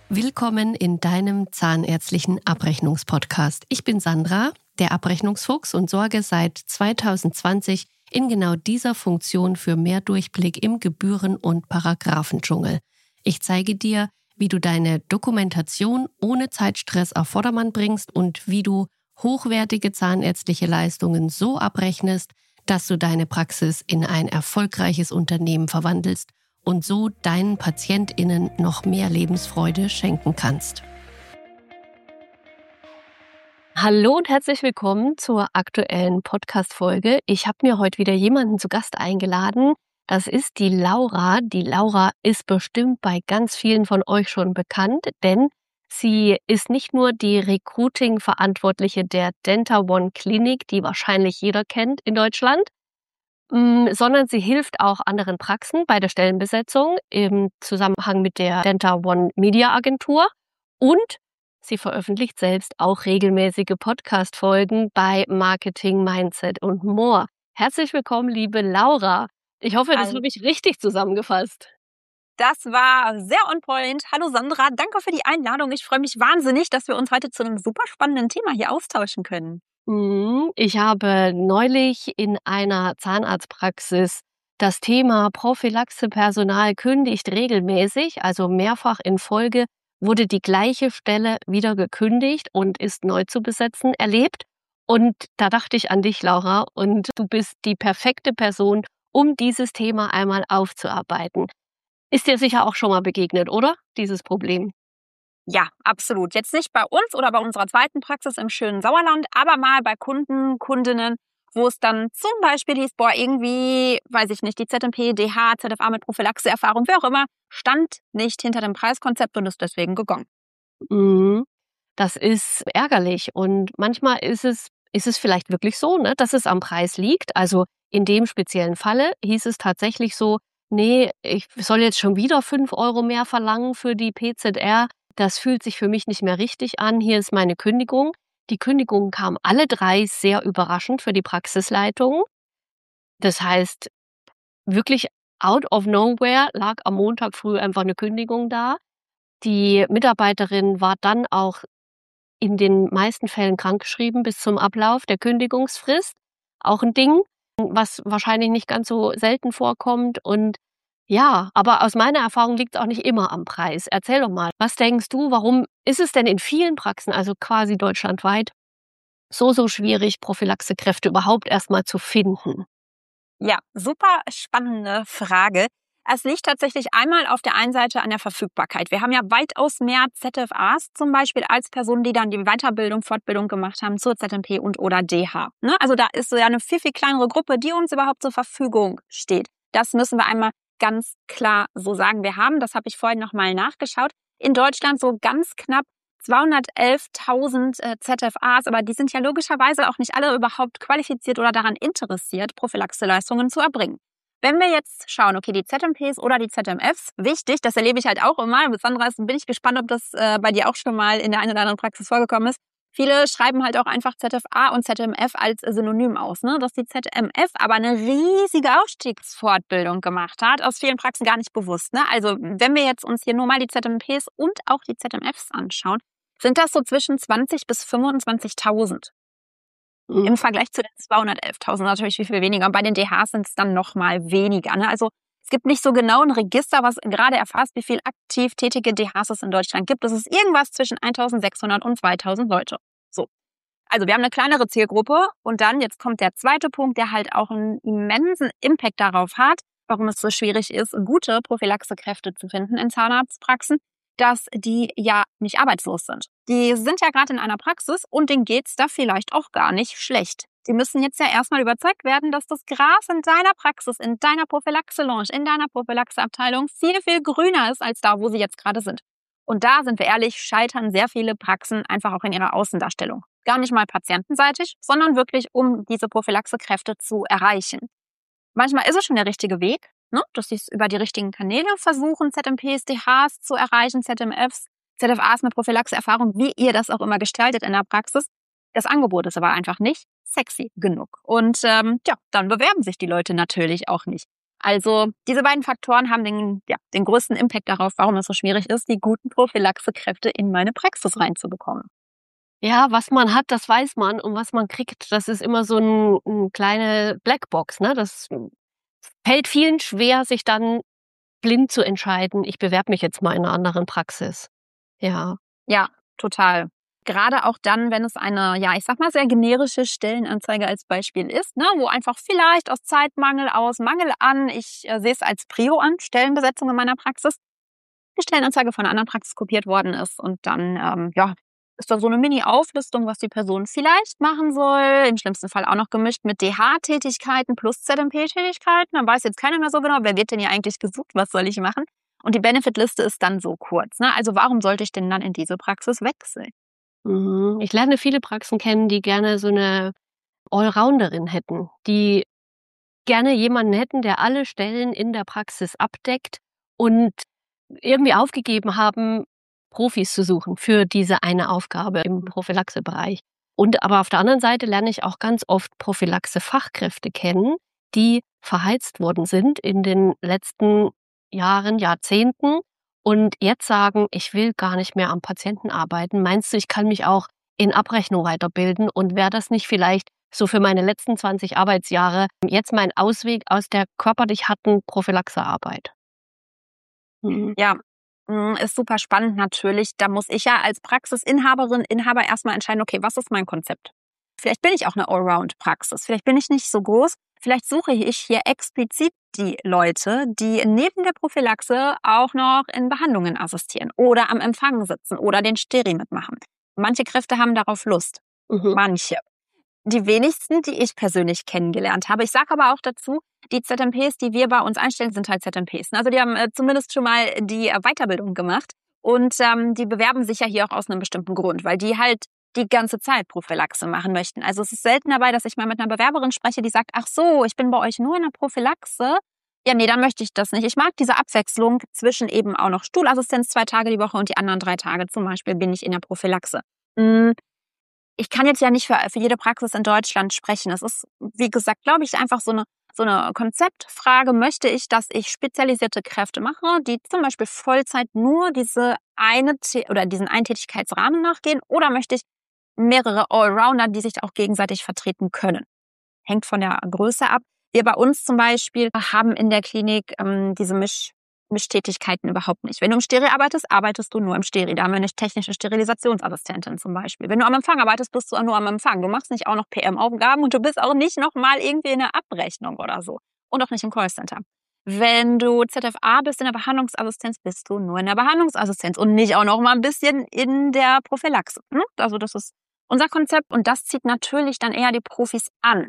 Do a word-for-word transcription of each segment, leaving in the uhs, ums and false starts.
Willkommen in deinem zahnärztlichen Abrechnungspodcast. Ich bin Sandra, der Abrechnungsfuchs, und sorge seit zweitausendzwanzig in genau dieser Funktion für mehr Durchblick im Gebühren- und Paragraphendschungel. Ich zeige dir, wie du deine Dokumentation ohne Zeitstress auf Vordermann bringst und wie du hochwertige zahnärztliche Leistungen so abrechnest, dass du deine Praxis in ein erfolgreiches Unternehmen verwandelst und so deinen PatientInnen noch mehr Lebensfreude schenken kannst. Hallo und herzlich willkommen zur aktuellen Podcast-Folge. Ich habe mir heute wieder jemanden zu Gast eingeladen. Das ist die Laura. Die Laura ist bestimmt bei ganz vielen von euch schon bekannt, denn sie ist nicht nur die Recruiting-Verantwortliche der DentaOne Klinik, die wahrscheinlich jeder kennt in Deutschland, sondern sie hilft auch anderen Praxen bei der Stellenbesetzung im Zusammenhang mit der DentaOne Media Agentur, und sie veröffentlicht selbst auch regelmäßige Podcast-Folgen bei Marketing, Mindset und More. Herzlich willkommen, liebe Laura. Ich hoffe, das Hallo. habe ich richtig zusammengefasst. Das war sehr on point. Hallo Sandra, danke für die Einladung. Ich freue mich wahnsinnig, dass wir uns heute zu einem super spannenden Thema hier austauschen können. Ich habe neulich in einer Zahnarztpraxis das Thema Prophylaxe-Personal kündigt regelmäßig, also mehrfach in Folge wurde die gleiche Stelle wieder gekündigt und ist neu zu besetzen, erlebt. Und da dachte ich an dich, Laura, und du bist die perfekte Person, um dieses Thema einmal aufzuarbeiten. Ist dir sicher auch schon mal begegnet, oder? Dieses Problem. Ja, absolut. Jetzt nicht bei uns oder bei unserer zweiten Praxis im schönen Sauerland, aber mal bei Kunden, Kundinnen, wo es dann zum Beispiel hieß, boah, irgendwie, weiß ich nicht, die Z M P, D H, Z F A mit Prophylaxe-Erfahrung, wer auch immer, stand nicht hinter dem Preiskonzept und ist deswegen gegangen. Mhm. Das ist ärgerlich, und manchmal ist es, ist es vielleicht wirklich so, ne, dass es am Preis liegt. Also in dem speziellen Falle hieß es tatsächlich so, nee, ich soll jetzt schon wieder fünf Euro mehr verlangen für die P Z R. Das fühlt sich für mich nicht mehr richtig an. Hier ist meine Kündigung. Die Kündigungen kamen alle drei sehr überraschend für die Praxisleitung. Das heißt, wirklich out of nowhere lag am Montag früh einfach eine Kündigung da. Die Mitarbeiterin war dann auch in den meisten Fällen krankgeschrieben bis zum Ablauf der Kündigungsfrist. Auch ein Ding, was wahrscheinlich nicht ganz so selten vorkommt. Und ja, aber aus meiner Erfahrung liegt es auch nicht immer am Preis. Erzähl doch mal, was denkst du, warum ist es denn in vielen Praxen, also quasi deutschlandweit, so, so schwierig, Prophylaxekräfte überhaupt erstmal zu finden? Ja, super spannende Frage. Es liegt tatsächlich einmal auf der einen Seite an der Verfügbarkeit. Wir haben ja weitaus mehr Z F As zum Beispiel als Personen, die dann die Weiterbildung, Fortbildung gemacht haben zur Z M P und oder D H. Ne? Also da ist so ja eine viel, viel kleinere Gruppe, die uns überhaupt zur Verfügung steht. Das müssen wir einmal ganz klar so sagen. Wir haben, das habe ich vorhin nochmal nachgeschaut, in Deutschland so ganz knapp zweihundertelftausend äh, Z F As, aber die sind ja logischerweise auch nicht alle überhaupt qualifiziert oder daran interessiert, Prophylaxe-Leistungen zu erbringen. Wenn wir jetzt schauen, okay, die Z M Ps oder die Z M Fs, wichtig, das erlebe ich halt auch immer. Mit Sandra bin ich gespannt, ob das äh, bei dir auch schon mal in der einen oder anderen Praxis vorgekommen ist. Viele schreiben halt auch einfach Z F A und Z M F als Synonym aus, ne? Dass die Z M F aber eine riesige Aufstiegsfortbildung gemacht hat, aus vielen Praxen gar nicht bewusst, ne? Also wenn wir jetzt uns hier nur mal die Z M Ps und auch die Z M Fs anschauen, sind das so zwischen zwanzig bis fünfundzwanzigtausend. Mhm. Im Vergleich zu den zweihundertelftausend natürlich viel, viel weniger. Und bei den D Hs sind es dann noch mal weniger, ne? Also es gibt nicht so genau ein Register, was gerade erfasst, wie viel aktiv tätige D Hs es in Deutschland gibt. Das ist irgendwas zwischen eintausendsechshundert und zweitausend Leute. So. Also wir haben eine kleinere Zielgruppe, und dann, jetzt kommt der zweite Punkt, der halt auch einen immensen Impact darauf hat, warum es so schwierig ist, gute Prophylaxekräfte zu finden in Zahnarztpraxen, dass die ja nicht arbeitslos sind. Die sind ja gerade in einer Praxis und denen geht's da vielleicht auch gar nicht schlecht. Die müssen jetzt ja erstmal überzeugt werden, dass das Gras in deiner Praxis, in deiner Prophylaxe-Lounge, in deiner Prophylaxe-Abteilung viel, viel grüner ist als da, wo sie jetzt gerade sind. Und da, sind wir ehrlich, scheitern sehr viele Praxen einfach auch in ihrer Außendarstellung. Gar nicht mal patientenseitig, sondern wirklich, um diese Prophylaxekräfte zu erreichen. Manchmal ist es schon der richtige Weg, ne, dass sie es über die richtigen Kanäle versuchen, Z M Ps, D Hs zu erreichen, Z M Fs, Z F As mit Prophylaxe-Erfahrung, wie ihr das auch immer gestaltet in der Praxis. Das Angebot ist aber einfach nicht sexy genug. Und ähm, ja, dann bewerben sich die Leute natürlich auch nicht. Also diese beiden Faktoren haben den, ja, den größten Impact darauf, warum es so schwierig ist, die guten Prophylaxekräfte in meine Praxis reinzubekommen. Ja, was man hat, das weiß man und was man kriegt, das ist immer so 'n 'n kleine Blackbox, ne? Das fällt vielen schwer, sich dann blind zu entscheiden: „Ich bewerbe mich jetzt mal in 'ner anderen Praxis.“ Ja. Ja, total. Gerade auch dann, wenn es eine, ja, ich sag mal, sehr generische Stellenanzeige als Beispiel ist, ne, wo einfach vielleicht aus Zeitmangel, aus Mangel an, ich äh, sehe es als Prio an, Stellenbesetzung in meiner Praxis, die Stellenanzeige von einer anderen Praxis kopiert worden ist und dann, ähm, ja, ist da so eine Mini-Auflistung, was die Person vielleicht machen soll, im schlimmsten Fall auch noch gemischt mit D H-Tätigkeiten plus Z M P-Tätigkeiten. Dann weiß jetzt keiner mehr so genau, wer wird denn hier eigentlich gesucht, was soll ich machen? Und die Benefit-Liste ist dann so kurz, ne? Also warum sollte ich denn dann in diese Praxis wechseln? Mhm. Ich lerne viele Praxen kennen, die gerne so 'ne Allrounderin hätten, die gerne jemanden hätten, der alle Stellen in der Praxis abdeckt und irgendwie aufgegeben haben, Profis zu suchen für diese eine Aufgabe im Prophylaxebereich. Und aber auf der anderen Seite lerne ich auch ganz oft Prophylaxe-Fachkräfte kennen, die verheizt worden sind in den letzten Jahren, Jahrzehnten und jetzt sagen: „Ich will gar nicht mehr am Patienten arbeiten. Meinst du, ich kann mich auch in Abrechnung weiterbilden und wäre das nicht vielleicht so für meine letzten zwanzig Arbeitsjahre jetzt mein Ausweg aus der körperlich harten Prophylaxearbeit?“ Mhm. Ja, hm, ist super spannend natürlich. Da muss ich ja als Praxisinhaberin, Inhaber erstmal entscheiden, okay, was ist mein Konzept? Vielleicht bin ich auch eine Allround-Praxis. Vielleicht bin ich nicht so groß. Vielleicht suche ich hier explizit die Leute, die neben der Prophylaxe auch noch in Behandlungen assistieren oder am Empfang sitzen oder den Steri mitmachen. Manche Kräfte haben darauf Lust. Mhm. Manche. Die wenigsten, die ich persönlich kennengelernt habe. Ich sage aber auch dazu, die Z M Ps, die wir bei uns einstellen, sind halt Z M Ps. Also die haben äh, zumindest schon mal die äh, Weiterbildung gemacht und ähm, die bewerben sich ja hier auch aus einem bestimmten Grund, weil die halt die ganze Zeit Prophylaxe machen möchten. Also es ist selten dabei, dass ich mal mit einer Bewerberin spreche, die sagt, ach so, ich bin bei euch nur in der Prophylaxe. Ja, nee, dann möchte ich das nicht. Ich mag diese Abwechslung zwischen eben auch noch Stuhlassistenz zwei Tage die Woche und die anderen drei Tage zum Beispiel bin ich in der Prophylaxe. Mm, Ich kann jetzt ja nicht für, für jede Praxis in Deutschland sprechen. Es ist, wie gesagt, glaube ich, einfach so eine, so eine Konzeptfrage. Möchte ich, dass ich spezialisierte Kräfte mache, die zum Beispiel Vollzeit nur diese eine Tä- oder diesen einen Tätigkeitsrahmen nachgehen? Oder möchte ich mehrere Allrounder, die sich auch gegenseitig vertreten können? Hängt von der Größe ab. Wir bei uns zum Beispiel haben in der Klinik ähm, diese Misch Mischtätigkeiten überhaupt nicht. Wenn du im Steri arbeitest, arbeitest du nur im Steri. Da haben wir eine technische Sterilisationsassistentin zum Beispiel. Wenn du am Empfang arbeitest, bist du auch nur am Empfang. Du machst nicht auch noch P M-Aufgaben und du bist auch nicht nochmal irgendwie in der Abrechnung oder so. Und auch nicht im Callcenter. Wenn du Z F A bist in der Behandlungsassistenz, bist du nur in der Behandlungsassistenz und nicht auch noch mal ein bisschen in der Prophylaxe. Ne? Also das ist unser Konzept und das zieht natürlich dann eher die Profis an.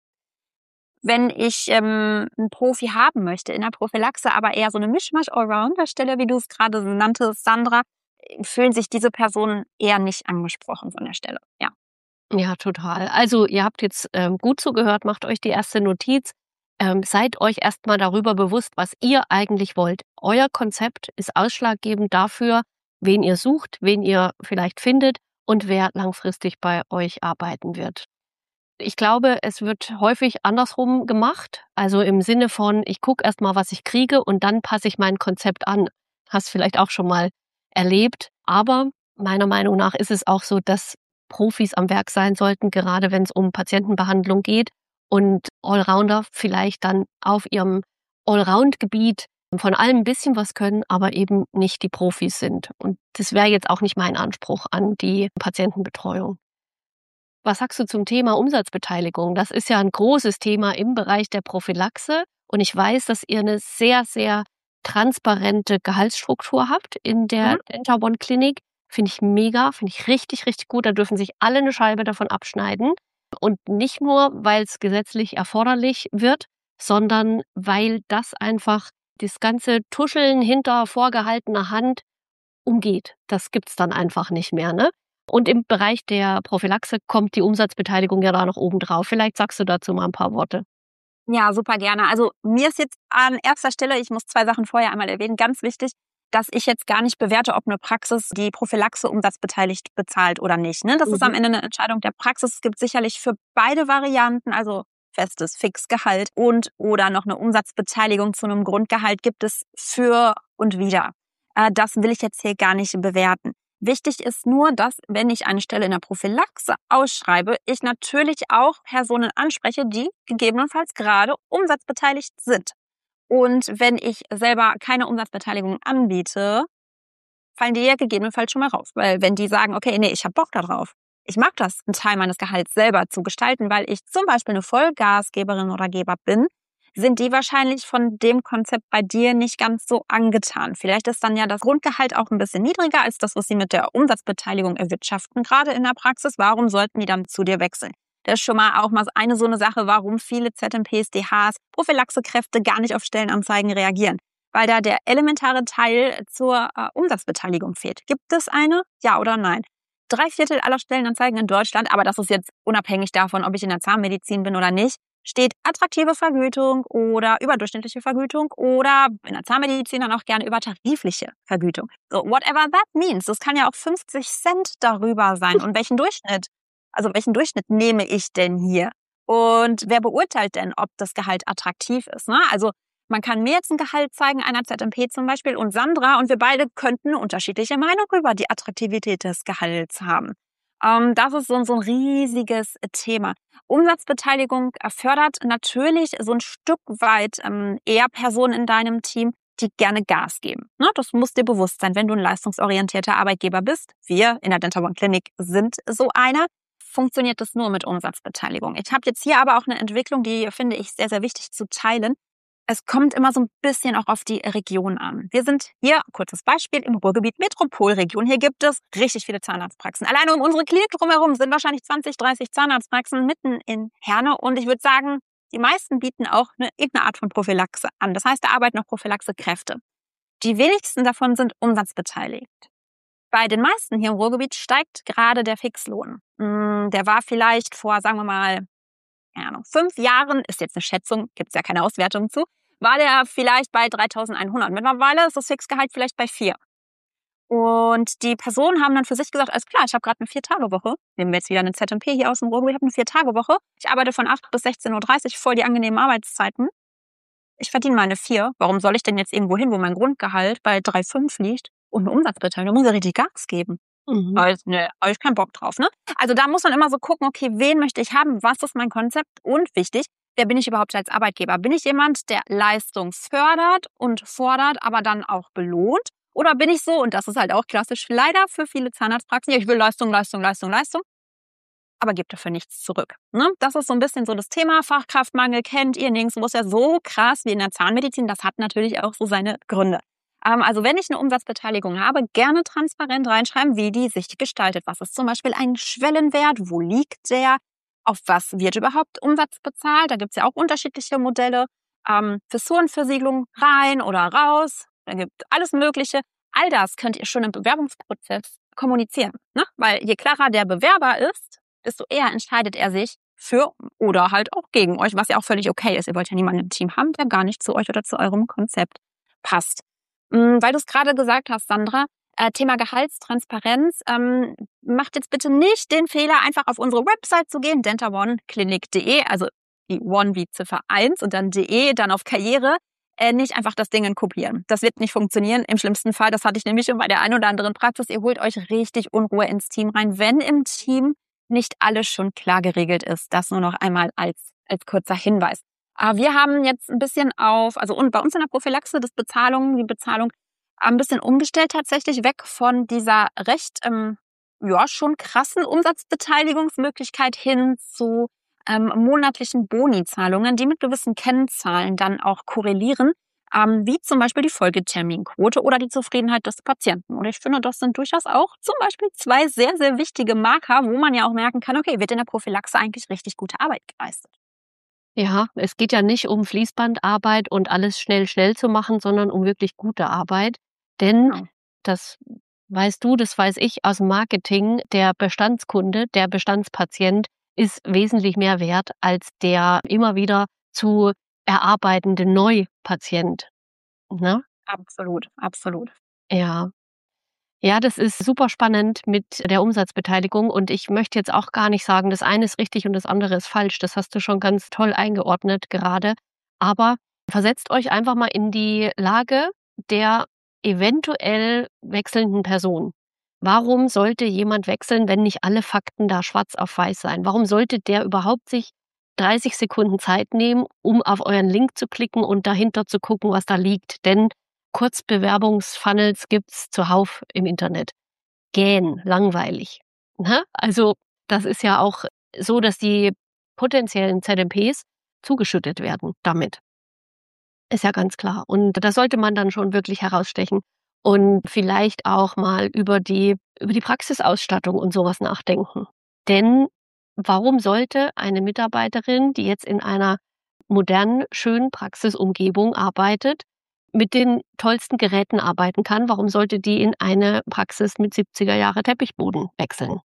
Wenn ich ähm, einen Profi haben möchte in der Prophylaxe, aber eher so eine Mischmasch-Allrounder-Stelle, wie du es gerade nanntest, Sandra, fühlen sich diese Personen eher nicht angesprochen von der Stelle. Ja. Ja, total. Also, ihr habt jetzt, ähm, gut zugehört, macht euch die erste Notiz. Ähm, seid euch erst mal darüber bewusst, was ihr eigentlich wollt. Euer Konzept ist ausschlaggebend dafür, wen ihr sucht, wen ihr vielleicht findet und wer langfristig bei euch arbeiten wird. Ich glaube, es wird häufig andersrum gemacht, also im Sinne von: „Ich gucke erst mal, was ich kriege und dann passe ich mein Konzept an.“ Hast vielleicht auch schon mal erlebt, aber meiner Meinung nach ist es auch so, dass Profis am Werk sein sollten, gerade wenn es um Patientenbehandlung geht und Allrounder vielleicht dann auf ihrem Allround-Gebiet von allem 'n bisschen was können, aber eben nicht die Profis sind. Und das wäre jetzt auch nicht mein Anspruch an die Patientenbetreuung. Was sagst du zum Thema Umsatzbeteiligung? Das ist ja ein großes Thema im Bereich der Prophylaxe und ich weiß, dass ihr eine sehr, sehr transparente Gehaltsstruktur habt in Mhm. der Denta-One Klinik. Finde ich mega, finde ich richtig, richtig gut. Da dürfen sich alle eine Scheibe davon abschneiden und nicht nur, weil es gesetzlich erforderlich wird, sondern weil das einfach das ganze Tuscheln hinter vorgehaltener Hand umgeht. Das gibt's dann einfach nicht mehr, ne? Und im Bereich der Prophylaxe kommt die Umsatzbeteiligung ja da noch oben drauf. Vielleicht sagst du dazu mal ein paar Worte. Ja, super gerne. Also mir ist jetzt an erster Stelle, ich muss zwei Sachen vorher einmal erwähnen, ganz wichtig, dass ich jetzt gar nicht bewerte, ob eine Praxis die Prophylaxe umsatzbeteiligt bezahlt oder nicht. Ne? Das ist am Mhm. Ende eine Entscheidung der Praxis. Es gibt sicherlich für beide Varianten, also festes Fixgehalt und oder noch eine Umsatzbeteiligung zu einem Grundgehalt gibt es für und wider. Äh, das will ich jetzt hier gar nicht bewerten. Wichtig ist nur, dass, wenn ich eine Stelle in der Prophylaxe ausschreibe, ich natürlich auch Personen anspreche, die gegebenenfalls gerade umsatzbeteiligt sind. Und wenn ich selber keine Umsatzbeteiligung anbiete, fallen die ja gegebenenfalls schon mal raus. Weil wenn die sagen, okay, nee, ich habe Bock da drauf, ich mag das, einen Teil meines Gehalts selber zu gestalten, weil ich zum Beispiel eine Vollgasgeberin oder Geber bin, sind die wahrscheinlich von dem Konzept bei dir nicht ganz so angetan. Vielleicht ist dann ja das Grundgehalt auch ein bisschen niedriger als das, was sie mit der Umsatzbeteiligung erwirtschaften, gerade in der Praxis. Warum sollten die dann zu dir wechseln? Das ist schon mal auch mal eine so eine Sache, warum viele Z M Ps, D Hs, Prophylaxekräfte gar nicht auf Stellenanzeigen reagieren, weil da der elementare Teil zur äh, Umsatzbeteiligung fehlt. Gibt es eine? Ja oder nein? Drei Viertel aller Stellenanzeigen in Deutschland, aber das ist jetzt unabhängig davon, ob ich in der Zahnmedizin bin oder nicht, steht attraktive Vergütung oder überdurchschnittliche Vergütung oder in der Zahnmedizin dann auch gerne übertarifliche Vergütung. So, whatever that means. Das kann ja auch fünfzig Cent darüber sein. Und welchen Durchschnitt? Also welchen Durchschnitt nehme ich denn hier? Und wer beurteilt denn, ob das Gehalt attraktiv ist? Ne? Also man kann mir jetzt ein Gehalt zeigen, einer Z M P zum Beispiel und Sandra, und wir beide könnten eine unterschiedliche Meinung über die Attraktivität des Gehalts haben. Ähm, das ist so, so ein riesiges Thema. Umsatzbeteiligung fördert natürlich so ein Stück weit ähm, eher Personen in deinem Team, die gerne Gas geben. Ne? Das muss dir bewusst sein, wenn du ein leistungsorientierter Arbeitgeber bist. Wir in der Dental One Clinic sind so einer. Funktioniert das nur mit Umsatzbeteiligung. Ich habe jetzt hier aber auch eine Entwicklung, die finde ich sehr, sehr wichtig zu teilen. Es kommt immer so ein bisschen auch auf die Region an. Wir sind hier, kurzes Beispiel, im Ruhrgebiet Metropolregion. Hier gibt es richtig viele Zahnarztpraxen. Alleine um unsere Klinik drumherum sind wahrscheinlich zwanzig, dreißig Zahnarztpraxen mitten in Herne. Und ich würde sagen, die meisten bieten auch eine irgendeine Art von Prophylaxe an. Das heißt, da arbeiten auch Prophylaxekräfte. Die wenigsten davon sind umsatzbeteiligt. Bei den meisten hier im Ruhrgebiet steigt gerade der Fixlohn. Der war vielleicht vor, sagen wir mal, keine Ahnung, fünf Jahren, ist jetzt eine Schätzung, gibt es ja keine Auswertung zu, war der vielleicht bei dreitausendeinhundert. Mittlerweile ist das Fixgehalt vielleicht bei vier. Und die Personen haben dann für sich gesagt, alles klar, ich habe gerade eine Vier-Tage-Woche. Nehmen wir jetzt wieder eine Z M P hier aus dem Ruhrgebiet, ich habe eine Vier-Tage-Woche. Ich arbeite von acht bis sechzehn Uhr dreißig, voll die angenehmen Arbeitszeiten. Ich verdiene meine vier. Warum soll ich denn jetzt irgendwo hin, wo mein Grundgehalt bei drei Komma fünf liegt und eine Umsatzbeteiligung? Da muss ich richtig Gas geben. Mhm. Also, ne, habe ich keinen Bock drauf, ne? Also da muss man immer so gucken, okay, wen möchte ich haben? Was ist mein Konzept? Und wichtig, wer bin ich überhaupt als Arbeitgeber? Bin ich jemand, der Leistung fördert und fordert, aber dann auch belohnt? Oder bin ich so, und das ist halt auch klassisch leider für viele Zahnarztpraxen, ja, ich will Leistung, Leistung, Leistung, Leistung, aber gebe dafür nichts zurück. Ne? Das ist so ein bisschen so das Thema. Fachkraftmangel kennt ihr nirgendwo, ist ja so krass wie in der Zahnmedizin. Das hat natürlich auch so seine Gründe. Ähm, also wenn ich eine Umsatzbeteiligung habe, gerne transparent reinschreiben, wie die sich gestaltet. Was ist zum Beispiel ein Schwellenwert? Wo liegt der? Auf was wird überhaupt Umsatz bezahlt? Da gibt es ja auch unterschiedliche Modelle. Ähm, Fissurenversiegelung rein oder raus. Da gibt alles Mögliche. All das könnt ihr schon im Bewerbungsprozess kommunizieren. Ne? Weil je klarer der Bewerber ist, desto eher entscheidet er sich für oder halt auch gegen euch, was ja auch völlig okay ist. Ihr wollt ja niemanden im Team haben, der gar nicht zu euch oder zu eurem Konzept passt. Weil du es gerade gesagt hast, Sandra, äh, Thema Gehaltstransparenz, ähm, macht jetzt bitte nicht den Fehler, einfach auf unsere Website zu gehen, dental one clinic punkt de, also die One wie Ziffer eins und dann de, dann auf Karriere, äh, nicht einfach das Ding kopieren. Das wird nicht funktionieren. Im schlimmsten Fall, das hatte ich nämlich schon bei der einen oder anderen Praxis, ihr holt euch richtig Unruhe ins Team rein, wenn im Team nicht alles schon klar geregelt ist. Das nur noch einmal als, als kurzer Hinweis. Aber wir haben jetzt ein bisschen auf, also und bei uns in der Prophylaxe, das Bezahlung, die Bezahlung ein bisschen umgestellt tatsächlich, weg von dieser recht, ähm, ja, schon krassen Umsatzbeteiligungsmöglichkeit hin zu ähm, monatlichen Bonizahlungen, die mit gewissen Kennzahlen dann auch korrelieren, ähm, wie zum Beispiel die Folgeterminquote oder die Zufriedenheit des Patienten. Und ich finde, das sind durchaus auch zum Beispiel zwei sehr, sehr wichtige Marker, wo man ja auch merken kann, okay, wird in der Prophylaxe eigentlich richtig gute Arbeit geleistet. Ja, es geht ja nicht um Fließbandarbeit und alles schnell, schnell zu machen, sondern um wirklich gute Arbeit. Denn, Genau. das weißt du, das weiß ich aus dem Marketing, der Bestandskunde, der Bestandspatient ist wesentlich mehr wert als der immer wieder zu erarbeitende Neupatient. Ne? Absolut, absolut. Ja. Ja, das ist super spannend mit der Umsatzbeteiligung und ich möchte jetzt auch gar nicht sagen, das eine ist richtig und das andere ist falsch. Das hast du schon ganz toll eingeordnet gerade. Aber versetzt euch einfach mal in die Lage der eventuell wechselnden Person. Warum sollte jemand wechseln, wenn nicht alle Fakten da schwarz auf weiß sein? Warum sollte der überhaupt sich dreißig Sekunden Zeit nehmen, um auf euren Link zu klicken und dahinter zu gucken, was da liegt? Denn Kurzbewerbungsfunnels gibt's zuhauf im Internet. Gähn, langweilig, ne? Also, das ist ja auch so, dass die potenziellen Z M Ps zugeschüttet werden damit. Ist ja ganz klar. Und da sollte man dann schon wirklich herausstechen und vielleicht auch mal über die über die Praxisausstattung und sowas nachdenken. Denn warum sollte eine Mitarbeiterin, die jetzt in einer modernen, schönen Praxisumgebung arbeitet, mit den tollsten Geräten arbeiten kann, warum sollte die in eine Praxis mit siebziger Jahre Teppichboden wechseln?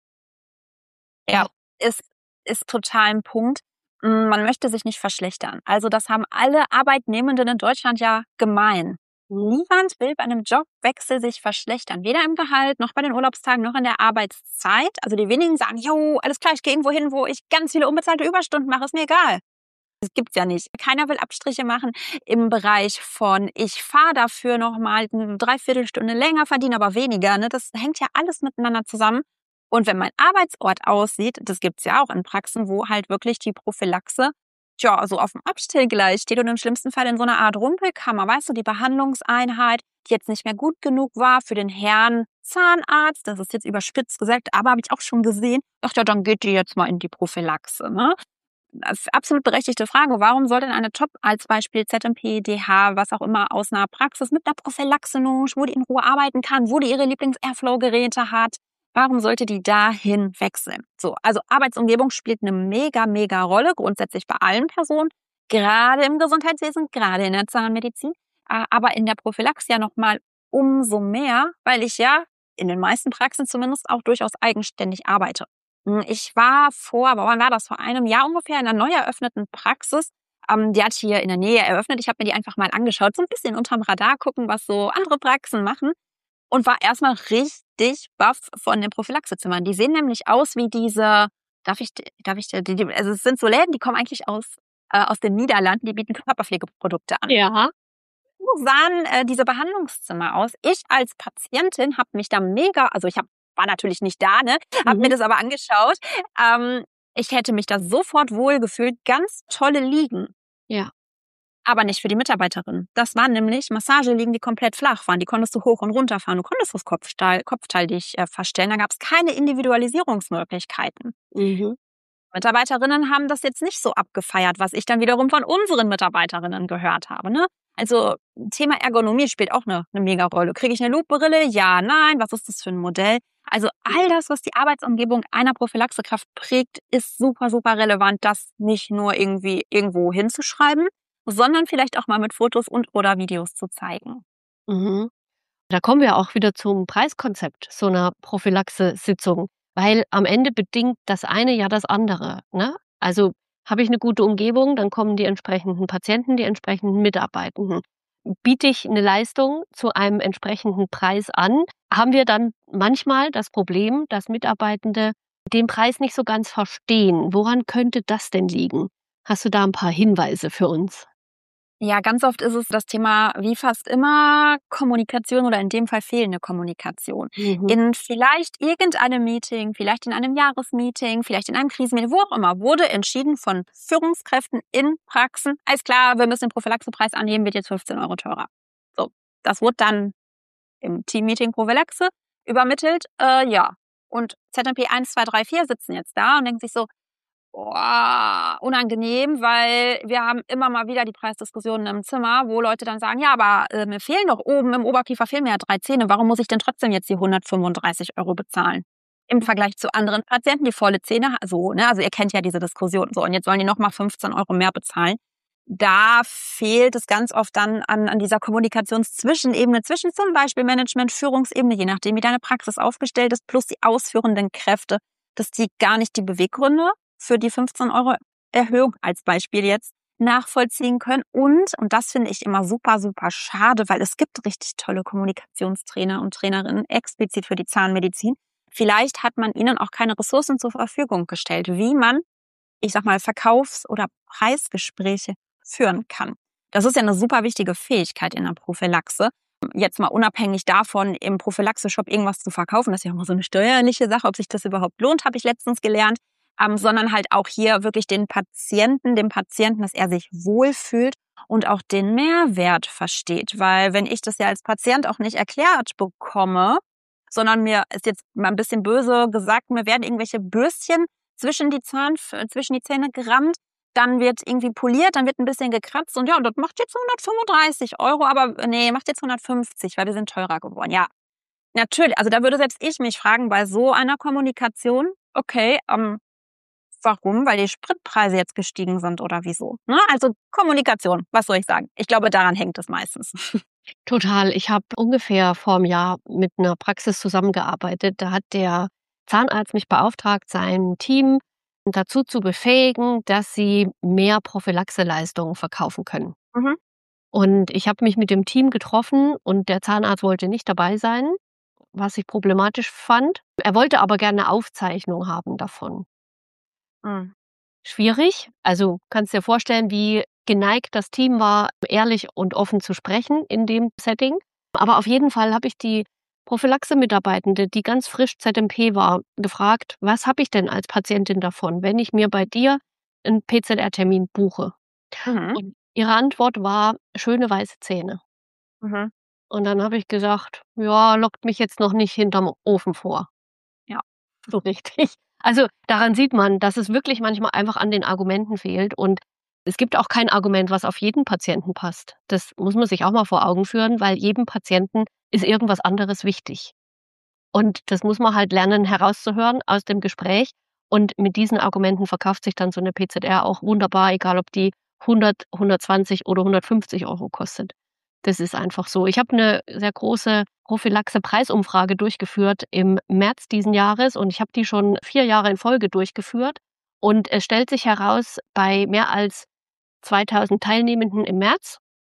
Ja, ist ist total 'n Punkt. Hm, man möchte sich nicht verschlechtern. Also, das haben alle Arbeitnehmenden in Deutschland ja gemein. Niemand will bei 'nem Jobwechsel sich verschlechtern, weder im Gehalt noch bei den Urlaubstagen noch in der Arbeitszeit. Also, die wenigen sagen: „Jo, alles klar, ich gehe irgendwo hin, wo ich ganz viele unbezahlte Überstunden mache, ist mir egal." Das gibt's ja nicht. Keiner will Abstriche machen im Bereich von: „Ich fahre dafür noch mal 'ne Dreiviertelstunde länger, verdiene aber weniger", ne? Das hängt ja alles miteinander zusammen. Und wenn mein Arbeitsort aussieht, das gibt's ja auch in Praxen, wo halt wirklich die Prophylaxe, tja, so auf'm Abstellgleis steht und im schlimmsten Fall in so 'ner Art Rumpelkammer, weißt du, die Behandlungseinheit, die jetzt nicht mehr gut genug war für den Herrn Zahnarzt. Das ist jetzt überspitzt gesagt, aber habe ich auch schon gesehen. Ach ja, dann geht die jetzt mal in die Prophylaxe, ne? Absolut berechtigte Frage. Warum soll denn eine Top als Beispiel Z M P, D H, was auch immer, aus einer Praxis mit einer Prophylaxe-Lounge, wo die in Ruhe arbeiten kann, wo die ihre Lieblings-Airflow-Geräte hat, warum sollte die dahin wechseln? So, also Arbeitsumgebung spielt eine mega, mega Rolle, grundsätzlich bei allen Personen, gerade im Gesundheitswesen, gerade in der Zahnmedizin, äh, aber in der Prophylaxe ja nochmal umso mehr, weil ich ja in den meisten Praxen zumindest auch durchaus eigenständig arbeite. Hm, ich war vor, wann war das? Vor einem Jahr ungefähr in einer neu eröffneten Praxis. Ähm, die hat hier in der Nähe eröffnet. Ich habe mir die einfach mal angeschaut, so ein bisschen unterm Radar gucken, was so andere Praxen machen und war erstmal richtig baff von den Prophylaxezimmern. Die sehen nämlich aus wie diese, darf ich, darf ich, die, die, also es sind so Läden, die kommen eigentlich aus, äh, aus den Niederlanden, die bieten Körperpflegeprodukte an. Ja. So sahen äh, diese Behandlungszimmer aus. Ich als Patientin habe mich da mega, also ich hab, war natürlich nicht da, ne, habe Mhm. mir das aber angeschaut. Ähm, ich hätte mich da sofort wohl gefühlt. Ganz tolle Liegen, Ja. aber nicht für die Mitarbeiterin. Das waren nämlich Massageliegen, die komplett flach waren. Die konntest du hoch und runter fahren. Du konntest das Kopfteil, Kopfteil dich äh, verstellen. Da gab es keine Individualisierungsmöglichkeiten. Mhm. Mitarbeiterinnen haben das jetzt nicht so abgefeiert, was ich dann wiederum von unseren Mitarbeiterinnen gehört habe, ne? Also Thema Ergonomie spielt auch eine, eine Mega-Rolle. Kriege ich eine Loopbrille? Ja, nein. Was ist das für ein Modell? Also all das, was die Arbeitsumgebung einer Prophylaxekraft prägt, ist super, super relevant, das nicht nur irgendwie irgendwo hinzuschreiben, sondern vielleicht auch mal mit Fotos und oder Videos zu zeigen. Mhm. Da kommen wir auch wieder zum Preiskonzept so einer Prophylaxe-Sitzung, weil am Ende bedingt das eine ja das andere, ne? Also, habe ich eine gute Umgebung, dann kommen die entsprechenden Patienten, die entsprechenden Mitarbeitenden. Biete ich eine Leistung zu einem entsprechenden Preis an, haben wir dann manchmal das Problem, dass Mitarbeitende den Preis nicht so ganz verstehen. Woran könnte das denn liegen? Hast du da ein paar Hinweise für uns? Ja, ganz oft ist es das Thema, wie fast immer, Kommunikation oder in dem Fall fehlende Kommunikation. Mhm. In vielleicht irgendeinem Meeting, vielleicht in einem Jahresmeeting, vielleicht in einem Krisenmeeting, wo auch immer, wurde entschieden von Führungskräften in Praxen, alles klar, wir müssen den Prophylaxepreis anheben, wird jetzt fünfzehn Euro teurer. So, das wurde dann im Teammeeting Prophylaxe übermittelt, äh, ja. Und Z M P eins, zwei, drei, vier sitzen jetzt da und denken sich so, boah, unangenehm, weil wir haben immer mal wieder die Preisdiskussionen im Zimmer, wo Leute dann sagen, ja, aber äh, mir fehlen doch oben im Oberkiefer fehlen mir ja drei Zähne. Warum muss ich denn trotzdem jetzt die hundertfünfunddreißig Euro bezahlen? Im Vergleich zu anderen Patienten, die volle Zähne, so, ne, also ihr kennt ja diese Diskussion, so, und jetzt sollen die nochmal fünfzehn Euro mehr bezahlen. Da fehlt es ganz oft dann an, an dieser Kommunikationszwischenebene zwischen zum Beispiel Management, Führungsebene, je nachdem, wie deine Praxis aufgestellt ist, plus die ausführenden Kräfte, dass die gar nicht die Beweggründe für die fünfzehn Euro Erhöhung als Beispiel jetzt nachvollziehen können. Und, und das finde ich immer super, super schade, weil es gibt richtig tolle Kommunikationstrainer und Trainerinnen explizit für die Zahnmedizin. Vielleicht hat man ihnen auch keine Ressourcen zur Verfügung gestellt, wie man, ich sag mal, Verkaufs- oder Preisgespräche führen kann. Das ist ja eine super wichtige Fähigkeit in der Prophylaxe. Jetzt mal unabhängig davon, im Prophylaxe-Shop irgendwas zu verkaufen, das ist ja immer so eine steuerliche Sache, ob sich das überhaupt lohnt, habe ich letztens gelernt, ähm, sondern halt auch hier wirklich den Patienten, dem Patienten, dass er sich wohlfühlt und auch den Mehrwert versteht. Weil wenn ich das ja als Patient auch nicht erklärt bekomme, sondern mir ist jetzt mal ein bisschen böse gesagt, mir werden irgendwelche Bürstchen zwischen die Zahn, zwischen die Zähne gerammt, dann wird irgendwie poliert, dann wird ein bisschen gekratzt und ja, und das macht jetzt hundertfünfunddreißig Euro, aber nee, macht jetzt hundertfünfzig, weil wir sind teurer geworden. Ja, natürlich, also da würde selbst ich mich fragen, bei so einer Kommunikation, okay, ähm, warum? Weil die Spritpreise jetzt gestiegen sind oder wieso? Ne? Also Kommunikation, was soll ich sagen? Ich glaube, daran hängt es meistens. Total. Ich habe ungefähr vor einem Jahr mit einer Praxis zusammengearbeitet. Da hat der Zahnarzt mich beauftragt, sein Team dazu zu befähigen, dass sie mehr Prophylaxeleistungen verkaufen können. Mhm. Und ich habe mich mit dem Team getroffen und der Zahnarzt wollte nicht dabei sein, was ich problematisch fand. Er wollte aber gerne 'ne Aufzeichnung haben davon. Mhm. Schwierig. Also, kannst dir vorstellen, wie geneigt das Team war, ehrlich und offen zu sprechen in dem Setting. Aber auf jeden Fall habe ich die Prophylaxe-Mitarbeitende, die ganz frisch Z M P war, gefragt: „Was habe ich denn als Patientin davon, wenn ich mir bei dir 'n P Z R-Termin buche?“ Mhm. Und ihre Antwort war: „Schöne weiße Zähne.“ Mhm. Und dann habe ich gesagt: „Ja, lockt mich jetzt noch nicht hinterm Ofen vor.“ Ja. So richtig. Also, daran sieht man, dass es wirklich manchmal einfach an den Argumenten fehlt und es gibt auch kein Argument, was auf jeden Patienten passt. Das muss man sich auch mal vor Augen führen, weil jedem Patienten ist irgendwas anderes wichtig. Und das muss man halt lernen herauszuhören aus dem Gespräch und mit diesen Argumenten verkauft sich dann so 'ne P Z R auch wunderbar, egal ob die hundert, hundertzwanzig oder hundertfünfzig Euro kostet. Das ist einfach so. Ich habe 'ne sehr große Prophylaxe-Preisumfrage durchgeführt im März diesen Jahres und ich habe die schon vier Jahre in Folge durchgeführt und es stellt sich heraus, bei mehr als zweitausend Teilnehmenden im März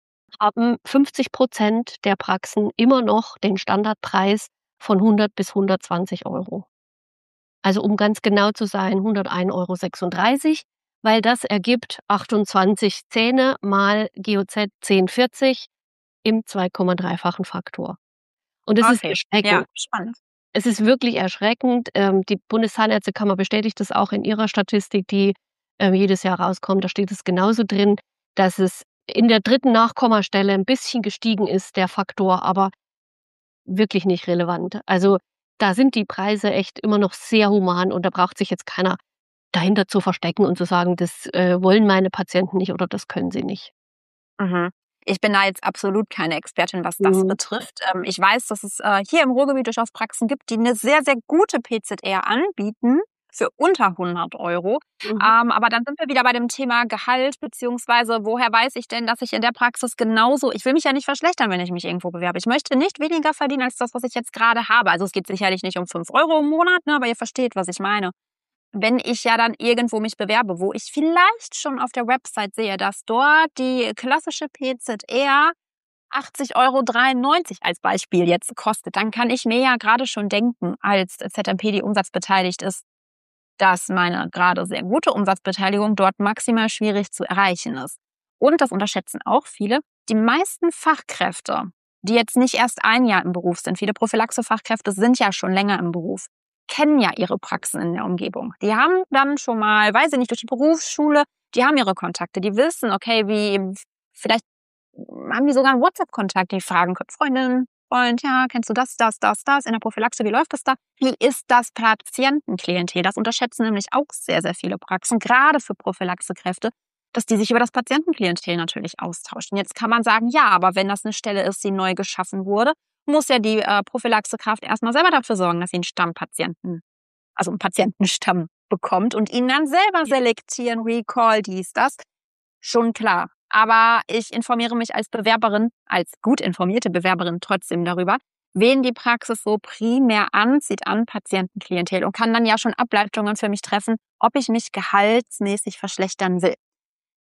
haben fünfzig Prozent der Praxen immer noch den Standardpreis von hundert bis hundertzwanzig Euro. Also, um ganz genau zu sein, hundertein Euro sechsunddreißig, weil das ergibt achtundzwanzig Zähne mal G O Z zehn vierzig im zwei Komma drei-fachen Faktor. Und es ist Okay. Ja, erschreckend. spannend. Es ist wirklich erschreckend. Ähm, die Bundeszahnärztekammer bestätigt das auch in ihrer Statistik, die, ähm, jedes Jahr rauskommt. Da steht es genauso drin, dass es in der dritten Nachkommastelle 'n bisschen gestiegen ist, der Faktor, aber wirklich nicht relevant. Also, da sind die Preise echt immer noch sehr human und da braucht sich jetzt keiner dahinter zu verstecken und zu sagen: „Das, äh, wollen meine Patienten nicht oder das können sie nicht.“ Mhm. Ich bin da jetzt absolut keine Expertin, was das Mhm. betrifft. Ähm, ich weiß, dass es äh, hier im Ruhrgebiet durchaus Praxen gibt, die 'ne sehr, sehr gute P Z R anbieten für unter hundert Euro. Mhm. Ähm, aber dann sind wir wieder bei dem Thema Gehalt, beziehungsweise woher weiß ich denn, dass ich in der Praxis genauso, ich will mich ja nicht verschlechtern, wenn ich mich irgendwo bewerbe. Ich möchte nicht weniger verdienen als das, was ich jetzt gerade habe. Also, es geht sicherlich nicht um fünf Euro im Monat, ne, aber ihr versteht, was ich meine. Wenn ich ja dann irgendwo mich bewerbe, wo ich vielleicht schon auf der Website sehe, dass dort die klassische P Z R achtzig Euro dreiundneunzig als Beispiel jetzt kostet, dann kann ich mir ja gerade schon denken, als Z M P, die umsatzbeteiligt ist, dass meine gerade sehr gute Umsatzbeteiligung dort maximal schwierig zu erreichen ist. Und das unterschätzen auch viele. Die meisten Fachkräfte, die jetzt nicht erst ein Jahr im Beruf sind, viele Prophylaxe-Fachkräfte sind ja schon länger im Beruf, kennen ja ihre Praxen in der Umgebung. Die haben dann schon mal, weiß ich nicht, durch die Berufsschule, die haben ihre Kontakte, die wissen, okay, wie, vielleicht haben die sogar einen WhatsApp-Kontakt, die fragen können, Freundin, Freund, ja, kennst du das, das, das, das in der Prophylaxe, wie läuft das da? Wie ist das Patientenklientel? Das unterschätzen nämlich auch sehr, sehr viele Praxen, gerade für Prophylaxekräfte, dass die sich über das Patientenklientel natürlich austauschen. Jetzt kann man sagen, ja, aber wenn das eine Stelle ist, die neu geschaffen wurde, muss ja die äh, Prophylaxekraft erstmal selber dafür sorgen, dass sie einen Stammpatienten, also einen Patientenstamm bekommt und ihn dann selber selektieren, Recall, dies, das. Schon klar. Aber ich informiere mich als Bewerberin, als gut informierte Bewerberin trotzdem darüber, wen die Praxis so primär anzieht an Patientenklientel und kann dann ja schon Ableitungen für mich treffen, ob ich mich gehaltsmäßig verschlechtern will.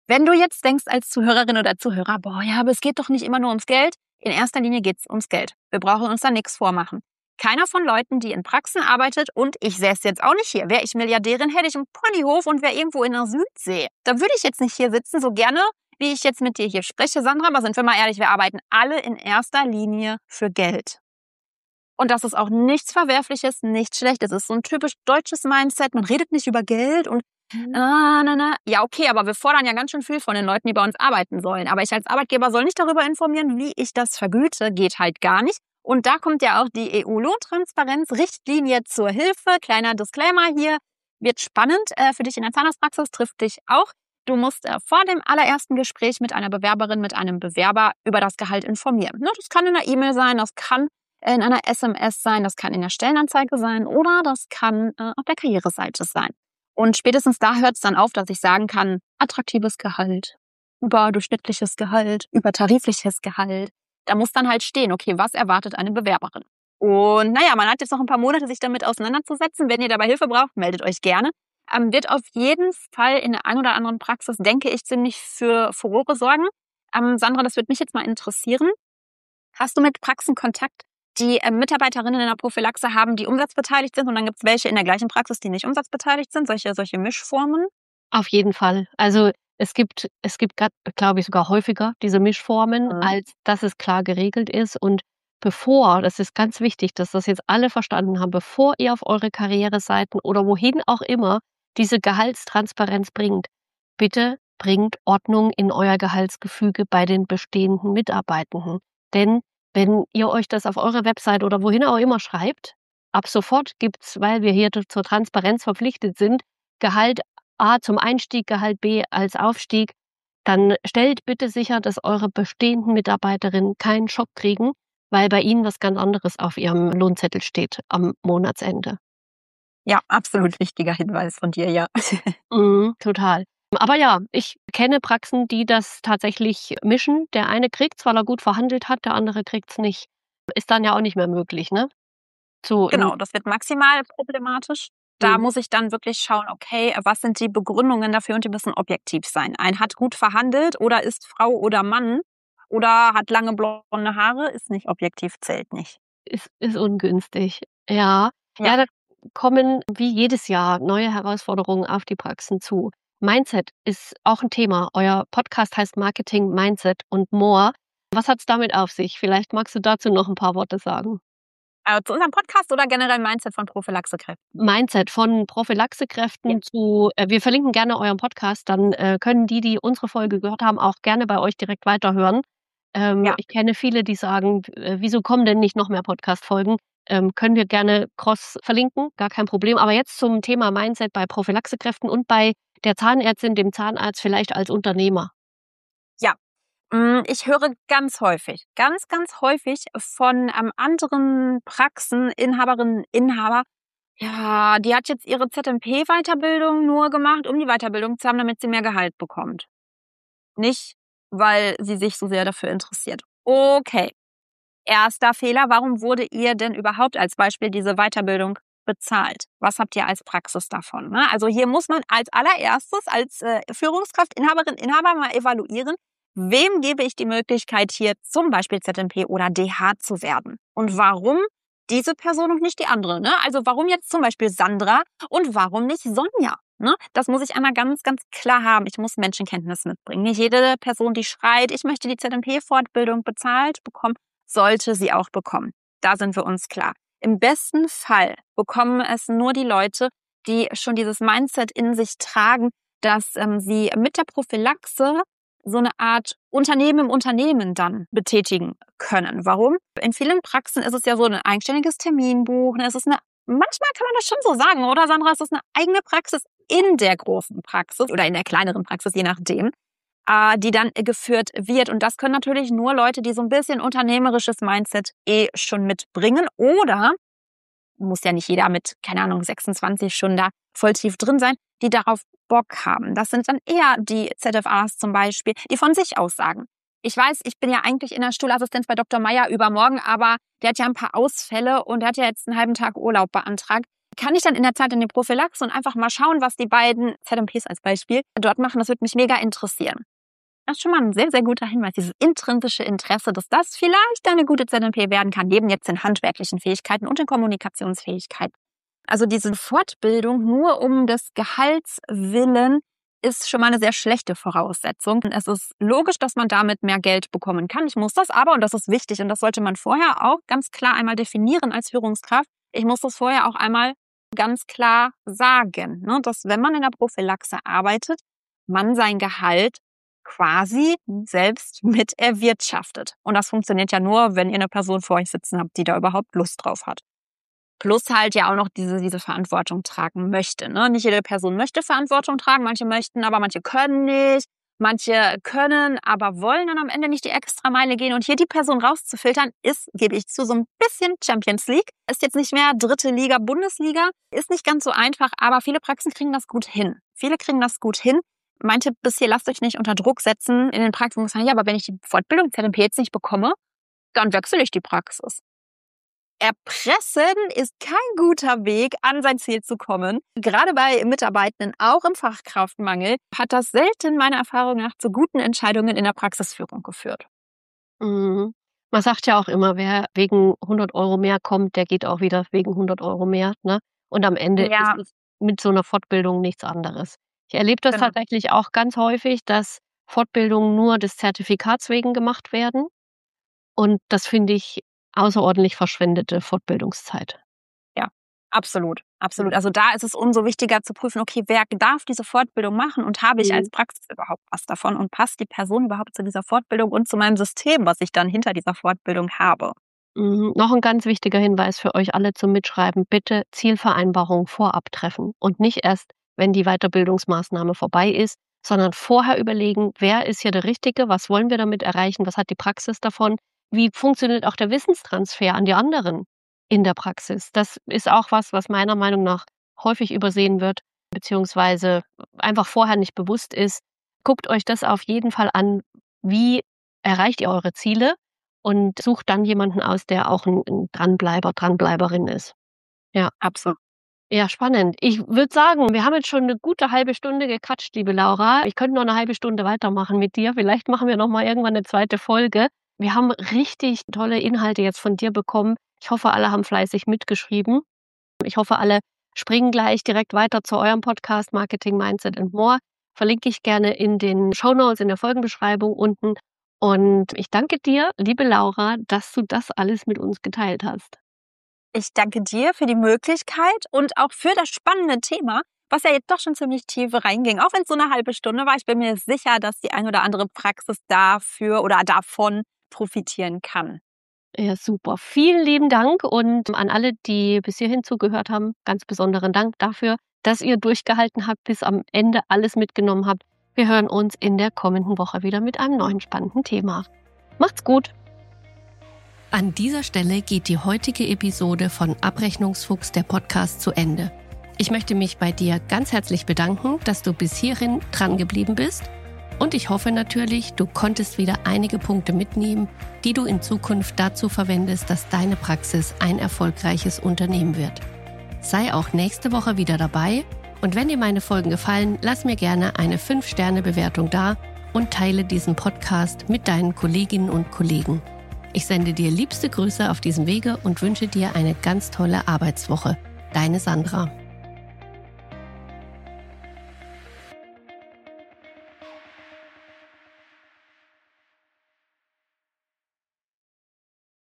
Wenn du jetzt denkst als Zuhörerin oder Zuhörer, boah, ja, aber es geht doch nicht immer nur ums Geld. In erster Linie geht es ums Geld. Wir brauchen uns da nichts vormachen. Keiner von Leuten, die in Praxen arbeitet, und ich säße jetzt auch nicht hier. Wäre ich Milliardärin, hätte ich einen Ponyhof und wäre irgendwo in der Südsee. Da würde ich jetzt nicht hier sitzen, so gerne, wie ich jetzt mit dir hier spreche, Sandra. Aber sind wir mal ehrlich, wir arbeiten alle in erster Linie für Geld. Und das ist auch nichts Verwerfliches, nichts Schlechtes. Es ist so ein typisch deutsches Mindset. Man redet nicht über Geld und na, na, na. Ja, okay, aber wir fordern ja ganz schön viel von den Leuten, die bei uns arbeiten sollen. Aber ich als Arbeitgeber soll nicht darüber informieren, wie ich das vergüte. Geht halt gar nicht. Und da kommt ja auch die E U-Lohntransparenz-Richtlinie zur Hilfe. Kleiner Disclaimer hier. Wird spannend äh, für dich in der Zahnarztpraxis, trifft dich auch. Du musst äh, vor dem allerersten Gespräch mit einer Bewerberin, mit einem Bewerber über das Gehalt informieren. Ne, das kann in einer E-Mail sein, das kann in einer S M S sein, das kann in der Stellenanzeige sein oder das kann äh, auf der Karriereseite sein. Und spätestens da hört es dann auf, dass ich sagen kann, attraktives Gehalt, überdurchschnittliches Gehalt, übertarifliches Gehalt. Da muss dann halt stehen, okay, was erwartet eine Bewerberin? Und naja, man hat jetzt noch ein paar Monate, sich damit auseinanderzusetzen. Wenn ihr dabei Hilfe braucht, meldet euch gerne. Ähm, wird auf jeden Fall in der einen oder anderen Praxis, denke ich, ziemlich für Furore sorgen. Ähm, Sandra, das würde mich jetzt mal interessieren. Hast du mit Praxen Kontakt, die äh, Mitarbeiterinnen in der Prophylaxe haben, die umsatzbeteiligt sind? Und dann gibt es welche in der gleichen Praxis, die nicht umsatzbeteiligt sind? Solche, solche Mischformen? Auf jeden Fall. Also es gibt, es gibt, glaube ich, sogar häufiger diese Mischformen, Mhm. als dass es klar geregelt ist. Und bevor, das ist ganz wichtig, dass das jetzt alle verstanden haben, bevor ihr auf eure Karriereseiten oder wohin auch immer diese Gehaltstransparenz bringt, bitte bringt Ordnung in euer Gehaltsgefüge bei den bestehenden Mitarbeitenden. Denn wenn ihr euch das auf eure Website oder wohin auch immer schreibt, ab sofort gibt's, weil wir hier zur Transparenz verpflichtet sind, Gehalt A zum Einstieg, Gehalt B als Aufstieg, dann stellt bitte sicher, dass eure bestehenden Mitarbeiterinnen keinen Schock kriegen, weil bei ihnen was ganz anderes auf ihrem Lohnzettel steht am Monatsende. Ja, absolut wichtiger Hinweis von dir, ja. Mhm, total. Aber ja, ich kenne Praxen, die das tatsächlich mischen. Der eine kriegt's, weil er gut verhandelt hat, der andere kriegt's nicht. Ist dann ja auch nicht mehr möglich, ne? So in Genau, das wird maximal problematisch. Da Mhm. muss ich dann wirklich schauen, okay, was sind die Begründungen dafür, und die müssen objektiv sein. Ein hat gut verhandelt oder ist Frau oder Mann oder hat lange blonde Haare, ist nicht objektiv, zählt nicht. Ist ist ungünstig. Ja. Ja. Ja, da kommen wie jedes Jahr neue Herausforderungen auf die Praxen zu. Mindset ist auch ein Thema. Euer Podcast heißt Marketing, Mindset und More. Was hat's damit auf sich? Vielleicht magst du dazu noch ein paar Worte sagen. Äh, zu unserem Podcast oder generell Mindset von Prophylaxekräften? Mindset von Prophylaxekräften Ja. zu äh, wir verlinken gerne euren Podcast, dann, äh, können die, die unsere Folge gehört haben, auch gerne bei euch direkt weiterhören. Ähm, Ja. ich kenne viele, die sagen: „Äh, wieso kommen denn nicht noch mehr Podcast-Folgen?“ Ähm, können wir gerne cross verlinken, gar kein Problem. Aber jetzt zum Thema Mindset bei Prophylaxekräften und bei der Zahnärztin, dem Zahnarzt vielleicht als Unternehmer. Ja. Hm, ich höre ganz häufig, ganz, ganz häufig von, ähm, anderen Praxen, Inhaberinnen, Inhaber: „Ja, die hat jetzt ihre Z M P-Weiterbildung nur gemacht, um die Weiterbildung zu haben, damit sie mehr Gehalt bekommt. Nicht, weil sie sich so sehr dafür interessiert.“ Okay. Erster Fehler, warum wurde ihr denn überhaupt als Beispiel diese Weiterbildung bezahlt? Was habt ihr als Praxis davon, ne? Also, hier muss man als allererstes als, äh, Führungskraft, Inhaberin, Inhaber mal evaluieren: Wem gebe ich die Möglichkeit, hier zum Beispiel Z M P oder D H zu werden? Und warum diese Person und nicht die andere, ne? Also, warum jetzt zum Beispiel Sandra und warum nicht Sonja, ne? Das muss ich einmal ganz, ganz klar haben. Ich muss Menschenkenntnis mitbringen. Nicht jede Person, die schreit: „Ich möchte die Z M P-Fortbildung bezahlt bekommen“, sollte sie auch bekommen. Da sind wir uns klar. Im besten Fall bekommen es nur die Leute, die schon dieses Mindset in sich tragen, dass ähm, sie mit der Prophylaxe so eine Art Unternehmen im Unternehmen dann betätigen können. Warum? In vielen Praxen ist es ja so ein eigenständiges Terminbuch. Ne? Es ist eine, manchmal kann man das schon so sagen, oder Sandra? Es ist eine eigene Praxis in der großen Praxis oder in der kleineren Praxis, je nachdem, äh, die dann geführt wird. Und das können natürlich nur Leute, die so ein bisschen unternehmerisches Mindset eh schon mitbringen. Oder muss ja nicht jeder mit, keine Ahnung, sechsundzwanzig schon da voll tief drin sein, die darauf Bock haben. Das sind dann eher die Z F As zum Beispiel, die von sich aus sagen: Ich weiß, ich bin ja eigentlich in der Stuhlassistenz bei Doktor Meier übermorgen, aber der hat ja ein paar Ausfälle und der hat ja jetzt einen halben Tag Urlaub beantragt. kann ich dann in der Zeit in die Prophylaxe und einfach mal schauen, was die beiden Z M Ps als Beispiel dort machen. Das würde mich mega interessieren. Das ist schon mal ein sehr, sehr guter Hinweis, dieses intrinsische Interesse, dass das vielleicht eine gute Z M P werden kann, neben jetzt den handwerklichen Fähigkeiten und den Kommunikationsfähigkeiten. Also diese Fortbildung nur um des Gehalts willen ist schon mal eine sehr schlechte Voraussetzung. Es ist logisch, dass man damit mehr Geld bekommen kann. Ich muss das aber, und das ist wichtig, und das sollte man vorher auch ganz klar einmal definieren als Führungskraft, ich muss das vorher auch einmal ganz klar sagen, ne, dass wenn man in der Prophylaxe arbeitet, man sein Gehalt quasi selbst mit erwirtschaftet. Und das funktioniert ja nur, wenn ihr eine Person vor euch sitzen habt, die da überhaupt Lust drauf hat. Plus halt ja auch noch diese, diese Verantwortung tragen möchte. Ne? Nicht jede Person möchte Verantwortung tragen, manche möchten, aber manche können nicht. Manche können, aber wollen dann am Ende nicht die extra Meile gehen. Und hier die Person rauszufiltern, ist, gebe ich zu, so ein bisschen Champions League. Ist jetzt nicht mehr dritte Liga, Bundesliga. Ist nicht ganz so einfach, aber viele Praxen kriegen das gut hin. Viele kriegen das gut hin. Mein Tipp bis hier, lasst euch nicht unter Druck setzen in den Praxen und sagen, ja, aber wenn ich die Fortbildung Z M P jetzt nicht bekomme, dann wechsle ich die Praxis. Erpressen ist kein guter Weg, an sein Ziel zu kommen. Gerade bei Mitarbeitenden, auch im Fachkraftmangel, hat das selten meiner Erfahrung nach zu guten Entscheidungen in der Praxisführung geführt. Mhm. Man sagt ja auch immer, wer wegen hundert Euro mehr kommt, der geht auch wieder wegen hundert Euro mehr. Ne? Und am Ende Ja. ist es mit so einer Fortbildung nichts anderes. Ich erlebe das Genau. tatsächlich auch ganz häufig, dass Fortbildungen nur des Zertifikats wegen gemacht werden. Und das finde ich außerordentlich verschwendete Fortbildungszeit. Absolut, absolut. Also da ist es umso wichtiger zu prüfen, okay, wer darf diese Fortbildung machen und habe ich Mhm. als Praxis überhaupt was davon und passt die Person überhaupt zu dieser Fortbildung und zu meinem System, was ich dann hinter dieser Fortbildung habe. Mhm. Noch ein ganz wichtiger Hinweis für euch alle zum Mitschreiben. Bitte Zielvereinbarung vorab treffen und nicht erst, wenn die Weiterbildungsmaßnahme vorbei ist, sondern vorher überlegen, wer ist hier der Richtige, was wollen wir damit erreichen, was hat die Praxis davon, wie funktioniert auch der Wissenstransfer an die anderen in der Praxis. Das ist auch was, was meiner Meinung nach häufig übersehen wird, beziehungsweise einfach vorher nicht bewusst ist. Guckt euch das auf jeden Fall an, wie erreicht ihr eure Ziele und sucht dann jemanden aus, der auch ein, ein Dranbleiber, Dranbleiberin ist. Absolut. Ja, spannend. Ich würde sagen, wir haben jetzt schon eine gute halbe Stunde gequatscht, liebe Laura. Ich könnte noch eine halbe Stunde weitermachen mit dir. Vielleicht machen wir noch mal irgendwann eine zweite Folge. Wir haben richtig tolle Inhalte jetzt von dir bekommen. Ich hoffe, alle haben fleißig mitgeschrieben. Ich hoffe, alle springen gleich direkt weiter zu eurem Podcast Marketing, Mindset and More. Verlinke ich gerne in den Shownotes, in der Folgenbeschreibung unten. Und ich danke dir, liebe Laura, dass du das alles mit uns geteilt hast. Ich danke dir für die Möglichkeit und auch für das spannende Thema, was ja jetzt doch schon ziemlich tief reinging. Auch wenn es so eine halbe Stunde war, ich bin mir sicher, dass die ein oder andere Praxis dafür oder davon profitieren kann. Ja, super. Vielen lieben Dank und an alle, die bis hierhin zugehört haben, ganz besonderen Dank dafür, dass ihr durchgehalten habt, bis am Ende alles mitgenommen habt. Wir hören uns in der kommenden Woche wieder mit einem neuen spannenden Thema. Macht's gut! An dieser Stelle geht die heutige Episode von Abrechnungsfuchs, der Podcast, zu Ende. Ich möchte mich bei dir ganz herzlich bedanken, dass du bis hierhin dran geblieben bist. Und ich hoffe natürlich, du konntest wieder einige Punkte mitnehmen, die du in Zukunft dazu verwendest, dass deine Praxis ein erfolgreiches Unternehmen wird. Sei auch nächste Woche wieder dabei und wenn dir meine Folgen gefallen, lass mir gerne eine fünf Sterne Bewertung da und teile diesen Podcast mit deinen Kolleginnen und Kollegen. Ich sende dir liebste Grüße auf diesem Wege und wünsche dir eine ganz tolle Arbeitswoche. Deine Sandra.